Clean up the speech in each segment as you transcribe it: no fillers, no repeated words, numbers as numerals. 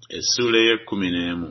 Essula y'e11.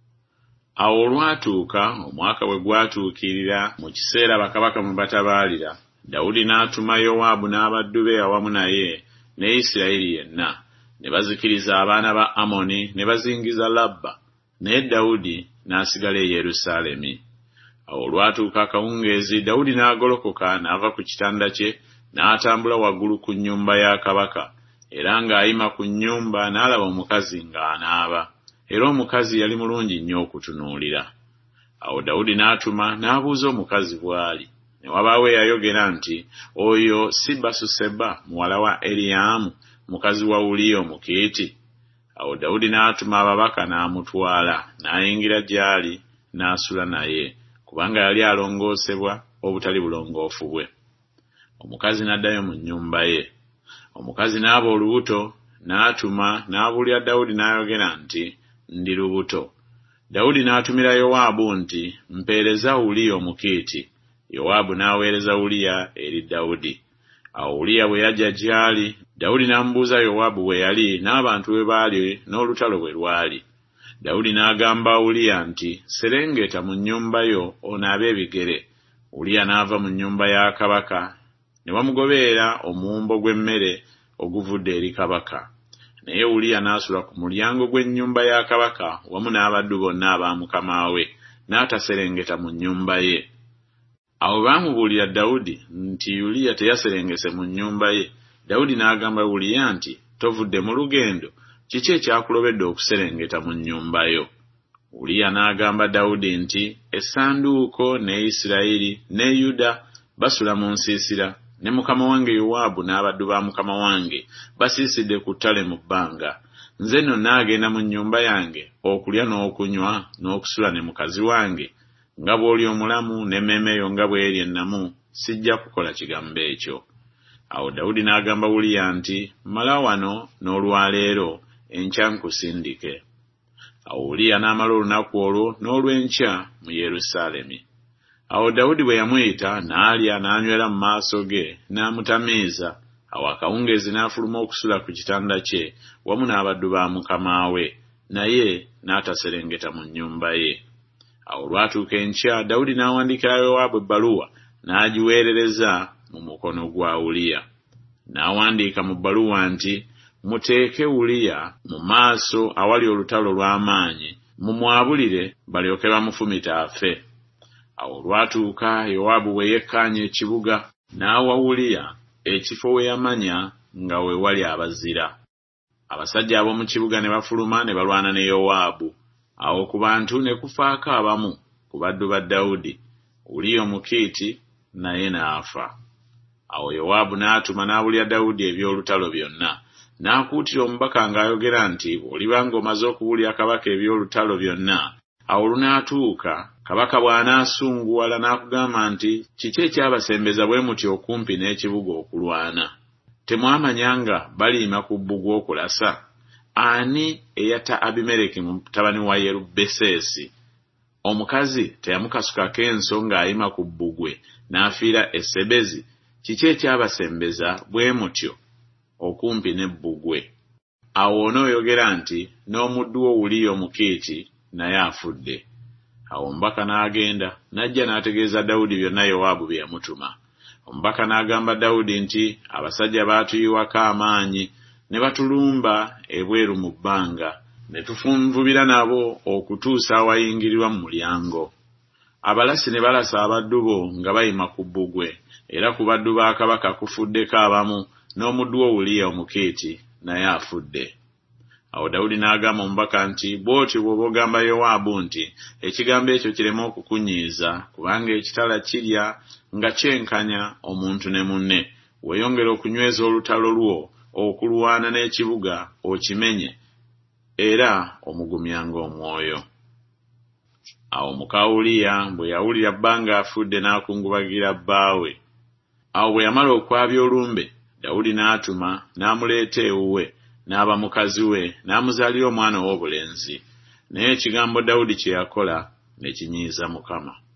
Awo olwatuuka omwaka bwe gwatuukirira mu kiseera bakabaka mwe batabaalira, Dawudi n'atuma Yowaabu n'abaddu be awamu naye ne Isirayiri yenna, ne bazikiriza abaana ba Amoni ne bazingiza Labba, naye Dawudi n'asigala e Yerusaalemi. Awo olwatuuka akawungeezi, Dawudi n'agolokoka n'ava ku kitanda kye n'atambula waggulu ku nnyumba ya kabaka, era ng'ayima ku nnyumba n'alaba omukazi ng'anaaba, era omukazi yali mulungi nnyo okutunuulira. Awo Dawudi n'atuma n'abuuza omukazi bw'ali, ne wabaawo eyayogera nti, oyo si Basuseba muwala wa Eriyamu mukazi wa Uliya Omukiiti? Awo Dawudi n'atuma ababaka n'amutwala, n'ayingira gy'ali n'asula naye, kubanga yali alongoosebwa obutali bulongoofu bwe. Omukazi n'addayo mu nnyumba ye. Omukazi n'aba olubuto, n'atuma n'abuulira Dawudi n'ayogera nti, ndi lubuto. Dawudi n'atumira Yowaabu nti, mpeereza Uliya Omukiiti. Yowaabu n'aweereza Uliya eri Dawudi. Awo Uliya bwe yajja gy'ali, Dawudi n'amubuuza Yowaabu bwe yali n'abantu bwe baali n'olutalo bwe lwali. Dawudi n'agamba Uliya nti, serengeta mu nnyumba yo onaabe ebigere. Uliya n'ava mu nnyumba ya kabaka, ne bamugoberera omuwumbo gw'emmere oguvudde eri kabaka. Naye Uliya n'asula ku mulyango gw'ennyumba ya kabaka wamu n'abaddu bonna aba mukama we, n'ataserengeta mu nnyumba ye. Awo baamubuulira Dawudi nti Uliya teyaserengese mu nnyumba ye. Dawudi n'agamba Uliya nti, tovudde mu lugendo? Kiki ekyakulobedde okuserengeta mu nnyumba yo? Uliya n'agamba Dawudi nti, essanduuko ne Isirayiri ne Yuda basula mu nsiisira, ne mukama wange Yowaabu n'abaddu ba mukama wange basiisidde ku ttale mu bbanga. Nze nno naagenda mu nnyumba yange okulya n'okunywa n'okusula ne mukazi wange. Nga bw'oli omulamu n'emmeeme yo nga bw'eri ennamu, sijja kukola kigambo ekyo. Awo Dawudi n'agamba Uliya nti, mala wano n'olwaleero, enkya nkusindike. Awo Uliya n'amala olunaku olwo n'olw'enkya mu Yerusaalemi. Awo Dawudi bwe yamuyita, n'alya n'anywera mu maaso ge, n'amutamiiza. Awo akawungeezi n'afuluma okusula ku kitanda kye wamu n'abaddu ba mukama we, naye n'ataserengeta mu nnyumba ye. Awo olwatuuka enkya, Dawudi n'awandiikira Yowaabu ebbaluwa n'agiweerereza mu mukono gwa Uliya. N'awandiika mu bbaluwa nti, muteeke Uliya mu maaso awali olutalo lw'amaanyi, mumwabulire balyoke bamufumite afe. Awo olwatuuka Yowaabu bwe yekkaanya ekibuga, n'awa Uliya ekifo we yamanya nga we wali abazira. Abasajja ab'omu kibuga ne bafuluma ne balwana ne Yowaabu. Awo ku bantu ne kufaako abamu ku baddu ba Dawudi, Uliya Omukiiti naye n'afa. Awo Yowaabu n'atuma n'abuulira Dawudi eby'olutalo byonna, n'akuutira omubaka ng'ayogera nti, bw'oliba ng'omaze okubuulira kabaka eby'olutalo byonna, awo lunaatuuka, kabaka bw'anaasunguwala n'akugamba nti, kiki ekyabasembeza bwe muti okumpi n'ekibuga okulwana? Temwamanya nga baliima ku bbugwe okulasa? Ani eyatta Abimereki mutabani wa Yerubesesi? Omukazi teyamukasukako ensonga ayima ku bbugwe n'afiira e Sebezi? Kiki ekyabasembeza bwe mutyo okumpi n'ebbugwe? Awo onooyogera nti, n'omuddu wo Uliya Omukiiti naye afudde. Awo omubaka n'agenda, n'ajja n'ategeeza Dawudi byonna Yowaabu bye yamutuma. Omubaka n'agamba Dawudi nti, abasajja baatuyiwako amaanyi, ne batulumba ebweru mu bbanga, ne tufunvubira nabo okutuusa awayingirirwa mu mulyango. Abalasi ne balasa abaddu bo nga bayima ku bbugwe, era ku baddu ba kabaka kufuddeko abamu, n'omuddu wo Uliya Omukiiti naye afudde. Awo Dawudi n'agamba omubaka nti, bw'otyo bw'oba ogamba Yowaabu nti, ekigambo ekyo kireme okukunyiiza, kubanga ekitala kirya nga kyenkanya omuntu ne munne. Weeyongera okunyweza olutalo lwo okulwana n'ekibuga okimenye, era omugumyanga omwoyo. Awo muka Uliya bwe yawulira bbanga afudde n'akungubagira bbaawe. Awo bwe yamala okwabya olumbe, Dawudi n'atuma n'amuleeta ewuwe, n'aba mukazi we, n'amuzaalira omwana ow'obulenzi. Naye ekigambo Dawudi kye yakola ne kinyiiza Mukama.